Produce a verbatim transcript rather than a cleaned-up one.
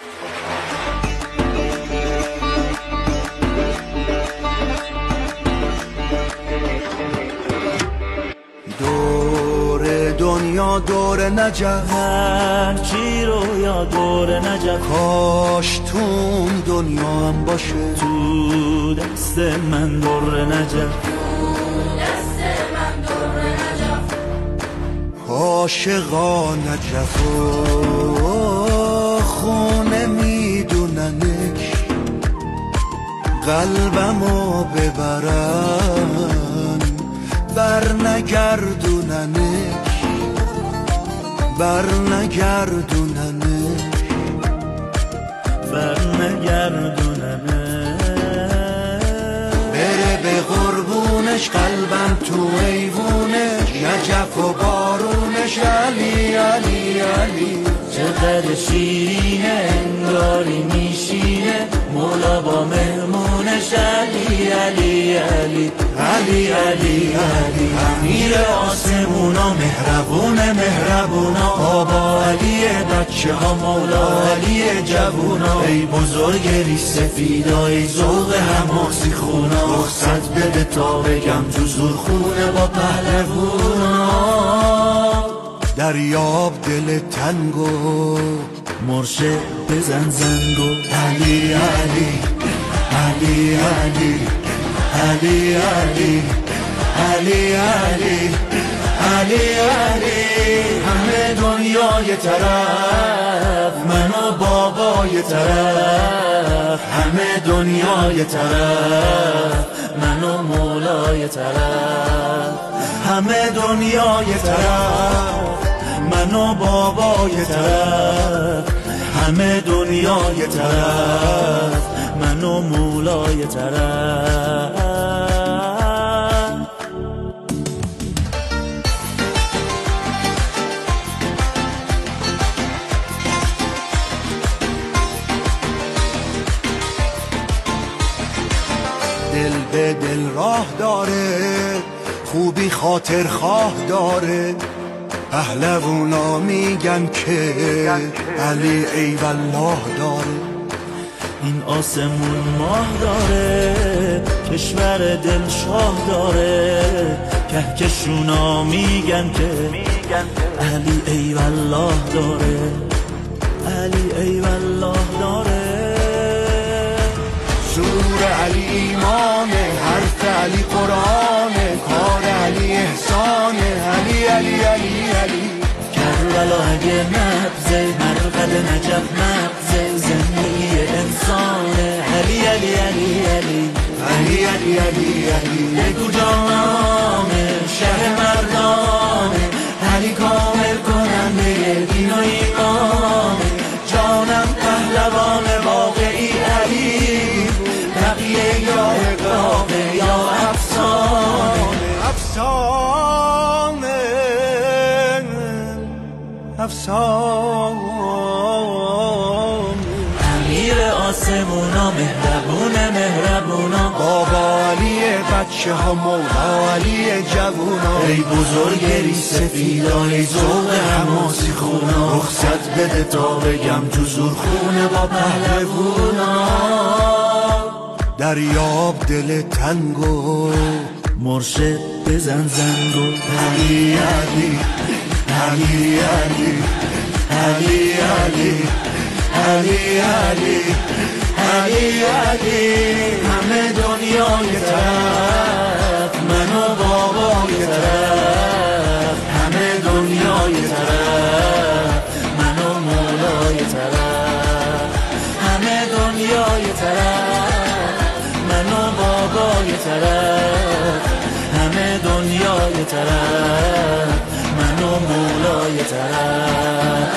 دور دنیا دور نجف، هرچی رو یا دور نجف، کاش تو اون دنیا هم باشه. تو دست من دور نجف، عاشقا نجف و خونه میدوننش، قلبمو ببرن بر نگردوننش، بر نگردوننش، بر نگردوننش. بره به قربونش قلبم تو ایوونش، نجف و بارونش علی علی علی. چقدر شیرینه انگاری میشینه مولا با مهمونش علی علی علی علی علی علی. امیر آسمونا مهربونه مهربونا، بابا علی بچه ها مولا علی جوونا. ای بزرگ ریش سفیدا ای ذوق حماسی خونا، رخصت بده تا بگم تو زورخونه با پهلوونا. دریاب دل تنگو مرشد بزن زنگو علی علی علی علی علی علی علی علی علی علی. همه دنیا یه طرف، من و بابا یه طرف، همه دنیا یه طرف، من و مولا یه طرف، همه دنیا یه طرف، من و بابا یه طرف، همه دنیا یه طرف، من و مولا یه طرف. دل به دل راه داره، خوبی خاطر خواه داره، پهلوونا میگن که علی ای والله داره. این آسمون ماه داره، کشور دل شاه داره، کهکشونا میگن که علی ای والله داره، علی ای والله داره. سور علی ایمانه، حرف علی قرآنه، کار علی احسانه، علی علی علی علی. کربلا اگه نبزه مرقد نجف مغزه، زندگی انسانه علی علی علی علی علی علی علی علی. بگو جانانه شهر مردانه، علی کامل کننده دین و ایمانه، جانم پهلوان واقعی علی، بقیه یا اقراقه یا افسانه افسانه افسانه. امیر آسمونا مهربونه مهربونا، بابا علی بچه ها مولا علی جوونا. ای بزرگ ریش سفیدا ای ذوق حماسی خونا، رخصت بده تا بگم تو زورخونه با پهلوونا. دریاب دل تنگو مرشد بزن زنگو علی علی علی علی علی علی علی علی علی علی. همه دنیا یه طرف، من و بابا یه طرف، همه دنیا یه طرف، من و مولا یه طرف، همه دنیا یه طرف، من و بابا یه طرف، همه دنیا یه طرف، من و مولا یه طرف.